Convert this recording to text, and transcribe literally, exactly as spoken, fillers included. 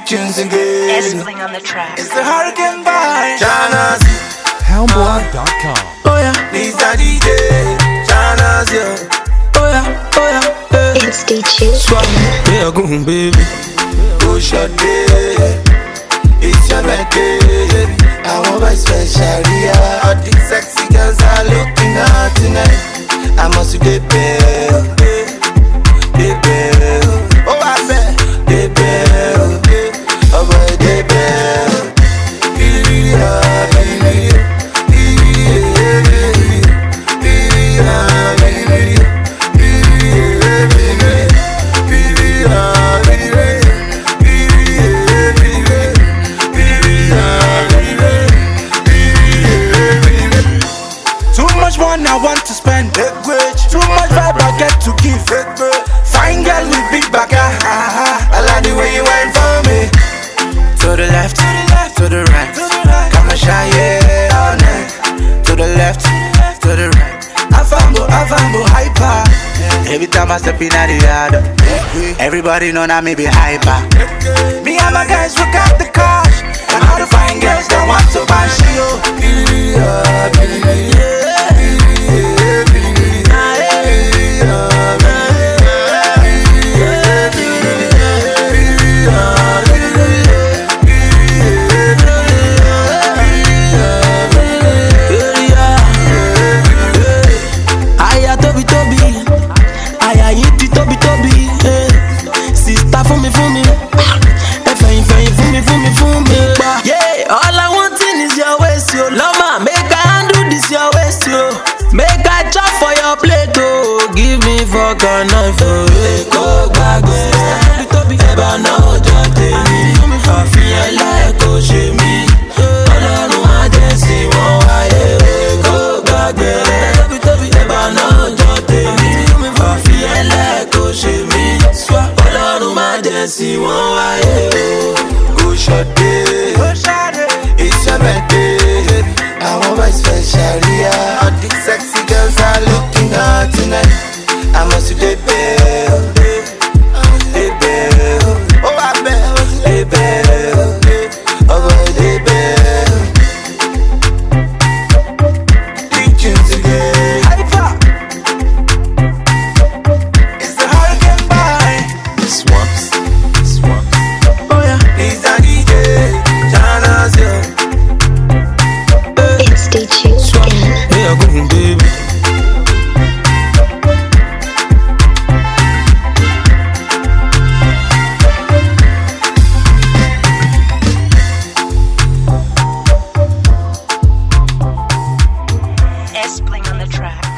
tunes again. S-Bling on the track. It's the Hurricane by Chana's. Houndblog dot com. Oh yeah, Lisa D J. Chana's, yeah. Oh yeah, oh yeah, yeah. It's D J. Swap, yeah, go home, baby. Go short day. It's your birthday. I want my special, yeah. All these sexy girls are looking out tonight. I must be there. They bell, oh I bet, they bell, oh boy they bell. Yeah, baby, too much money I want to spend. Too much vibe I get to give. Fine girl with big back, ah, I like the way you went for me. To the left, to the left, to the right. Come and shine, yeah, all night. To the left, to the right. Afambo, Afambo, hyper. Every time I step in at the yard, everybody know that me be hyper. Me and my guys, we got the cash. And all the fine girls that want to buy shit. Yeah, baby, yeah. Fuck a knife for it, go back there. Eba na ojo tèmi, àfihàn lẹ́kọ̀ọ́ ṣe mí. Ọlọ́run má jẹ́ sí wọn wáyé, go back there. Eba na ojo tèmi, àfihàn lẹ́kọ̀ọ́ ṣe mí. Ọlọ́run má jẹ́ sí wọn wáyé. Go short day, it's your birthday. I want my special, yeah. All these sexy girls are looking hot tonight. I must be bell, they bell, oh I bell, they bell, oh boy they bell. Big tunes again. Hyper. It's the Hurricane by Swaps, Swaps. Oh yeah, Lisa D J, Chana's, yeah. It's D J. Swap, yeah, go home, baby. S-Bling on the track.